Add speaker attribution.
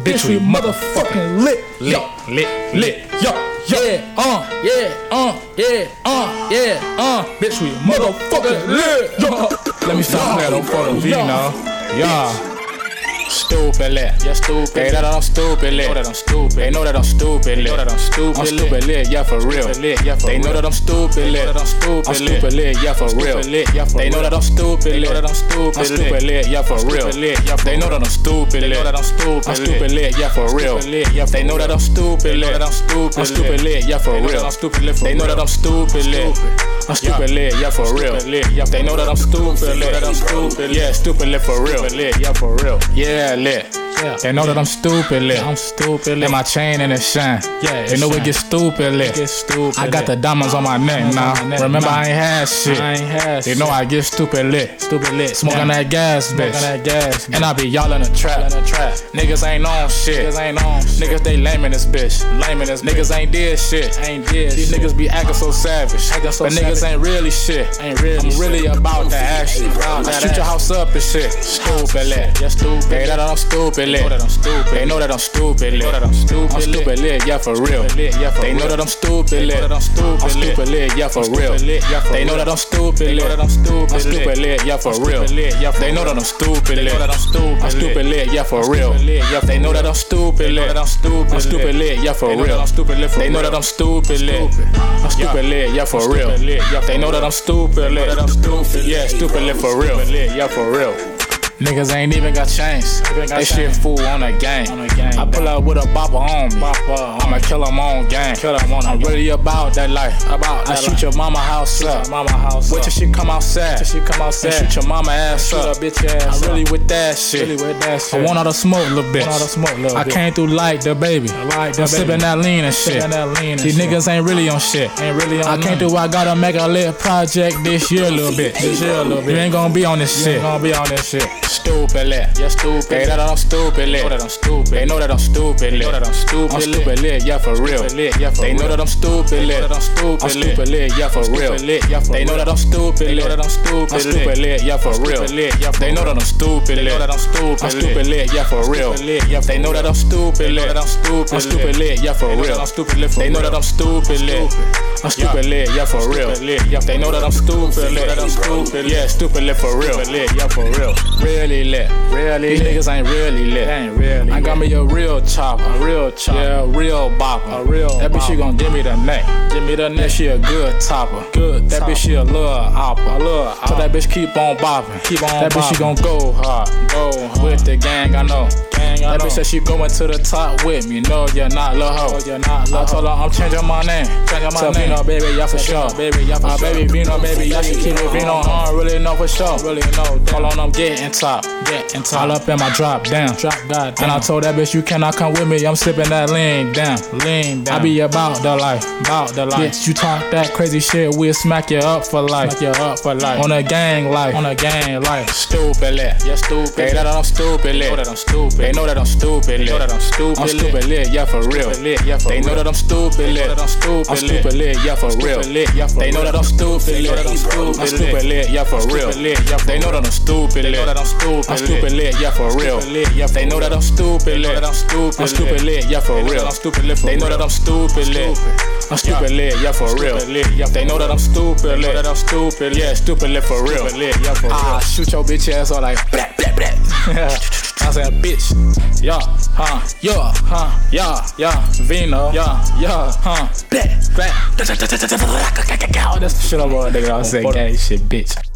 Speaker 1: bitch, we motherfucking lit. Lit. Yo, bitch, we motherfucking lit. Yo. Let me stop playing on photo V now. Yeah. Stupid lit, yeah, stupid. They know that I'm stupid lit. They know that I'm stupid lit. I'm stupid lit, yeah, for real. They know that I'm stupid lit. I'm stupid lit, yeah, for real. They know that I'm stupid lit. I'm stupid lit, yeah, for real. They know that I'm stupid lit. I'm stupid lit, yeah, for real. They know that I'm stupid lit. I'm stupid lit, yeah, for real. They know that I'm stupid lit. I'm stupid lit, yeah, for real. They know that I'm stupid lit. Yeah, stupid lit for real. Yeah, for real. Yeah, lit. They know that I'm stupid lit. And my chain and it shine. They know it gets stupid lit. I got the diamonds on my neck now. Remember I ain't had shit. They know I get stupid lit. Smoking that gas, bitch. And I be y'all in the trap. Niggas ain't on shit. Niggas they lame in this bitch. Niggas ain't did shit. These niggas be acting so savage. But niggas ain't really shit. I'm really about the action. I shoot your house up and shit. Stupid lit. They know that I'm stupid lit. They know that I'm stupid lit. I'm stupid lit, yeah, for real. They know that I'm stupid lit. I'm stupid lit, yeah, for real. They know that I'm stupid lit. I'm stupid lit, yeah, for real. They know that I'm stupid lit. I'm stupid lit, yeah, for real. They know that I'm stupid lit. I'm stupid lit, yeah, for real. They know that I'm stupid lit. I'm stupid lit, yeah, for real. They know that I'm stupid lit. Yeah, stupid lit for real. Yeah, for real. Niggas ain't even got chains. They shit fool on the gang. I pull up with a bopper on me. I'ma kill him on gang. I'm really about that life. I shoot your mama house up. Wait till she come outside. And shoot your mama ass up. I'm really with that shit. I want all the smoke, little bitch. I came through like the baby. I'm sipping that lean and shit. These niggas ain't really on shit. I came through, I gotta make a lit project this year, little bitch. You ain't gonna be on this shit. Stupid lit, yeah, stupid. They know that I'm stupid lit. They know that I'm stupid lit. I'm stupid lit, yeah, for real. They know that I'm stupid lit. I'm stupid lit, yeah, for real. They know that I'm stupid lit. I'm stupid lit, yeah, for real. They know that I'm stupid lit. I'm stupid lit, yeah, for real. They know that I'm stupid lit. I'm stupid lit, yeah, for real. They know that I'm stupid lit. I'm stupid lit, yeah, for real. They know that I'm stupid lit. Yeah, stupid lit for real. Yeah, for real. Really lit. These niggas ain't really lit. I got me a real chopper. Yeah, a real bopper. That bitch, she gon' give me the neck. That she a good topper. That bitch, she a little opper. So that bitch keep on bopping. That bitch, she gon' go hard. With the gang, I know. That bitch said she going to the top with me. No, you're not, lil' hoe. I told her I'm changing my name. Tell Vino, baby, yeah, for sure. Baby Vino, baby, yeah, she keep it Vino. I don't really know for sure. Hold on, I'm getting top. All up in my drop down. And I told that bitch you cannot come with me. I'm sipping that lean down. I be about the life. Bitch, you talk that crazy shit, we'll smack you up for life. On a gang life. Stupid lit. Yeah, stupid. They know that I'm stupid lit. They know that I'm stupid lit. I'm stupid lit, yeah, for real. They know that I'm stupid lit. I'm stupid lit, yeah, for real. They know that I'm stupid lit. I'm stupid lit, yeah, for real. They know that I'm stupid lit. I'm stupid lit, yeah, for real. They know that I'm stupid lit. I'm stupid lit, yeah, for real. They know that I'm stupid lit. I'm stupid lit, yeah, for real. They know that I'm stupid lit. Yeah, stupid lit for real. I shoot your bitch ass all like blah, blah, blah. I said bitch. Yeah, Vino. Blah, blah. That's the shit I'm on, nigga. I said gang shit, bitch.